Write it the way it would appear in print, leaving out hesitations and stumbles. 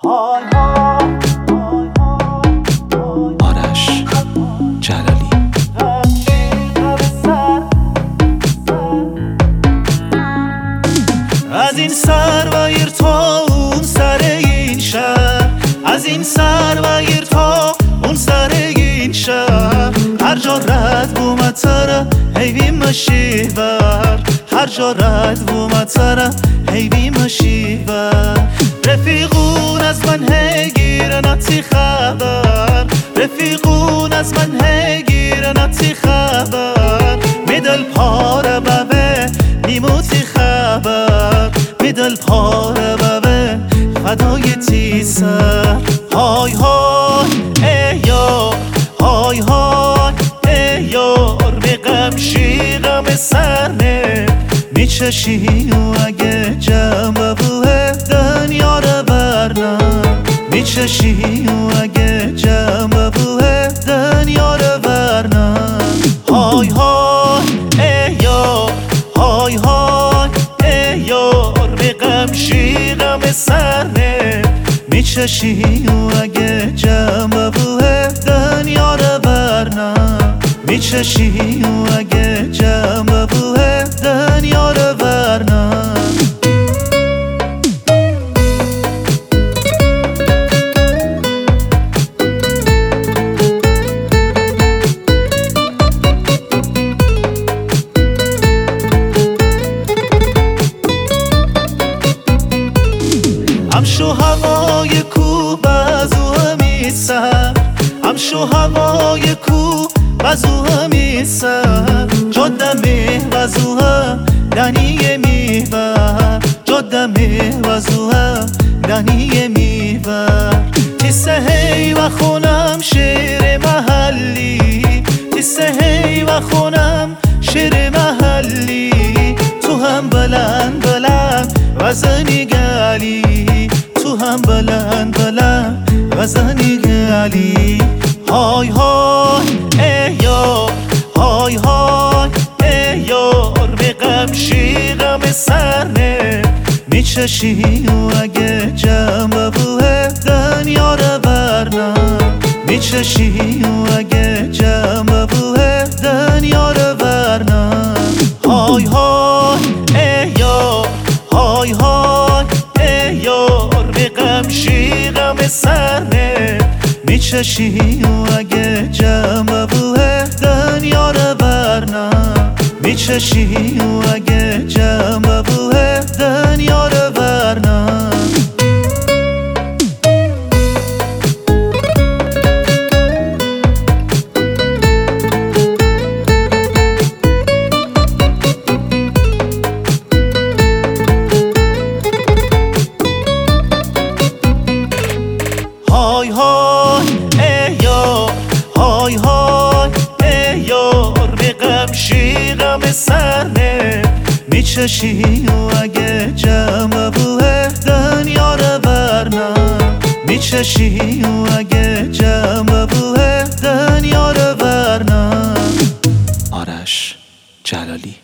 آرش جلالی. از این سر و ایر تا اون سر این شهر، از این سر و ایر تا اون سر این شهر، هر جا رد بومد تره هیوی مشیور، هر جا رد بومد تره هیوی مشیور. رفیقون از من هگیر نتی خبر، رفیقون از من هگیر نتی خبر، میدل پاره ببه نیموتی خبر، میدل پاره ببه فدای تی سر. های های ای یار، های های ای یار، به غمشی غم سر نه میچشی و اگه جمع بوه دنیا رو برنم، میچشی و اگه جمع بوه دنیا رو برنم. های های ای یار، های های ای یار، به غمشی غم سر نه میچشی و اگه جمع بوه دنیا رو برنم، میچشی و اگه جمع بوه دنیا رو برنم. همشو هوای کو بازو همی سر، همشو هوای کو بازو همی سر، جدمه بازو هم دنیه میبر، جدمه بازو هم دنیه میبر. تیسه هی و خونم شیر محلی، تیسه هی و خونم شیر محلی، تو هم بلند بلند وزنی گلی، تو هم بلند بلند وزنی گلی. های های ای یار، های های ای یار، به غمشی غم سر نه میچشی و اگه جمع بوه دنیا رو برنم، میچشی و اگه جمع بوه دنیا رو برنم. های های ای یار، های های ای یار، به غمشی غم سر نه میچشی و اگه جمع بوه دنیا رو برنم، میچشی و اگه جمع بوه دنیا رو برنم. های های ای یار، های های ای یار، به غمشی غم سر نه میچشی و اگه جمع بوه دنیا رو برنم، میچشی و اگه جمع بوه دنیا رو برنم. آرش جلالی.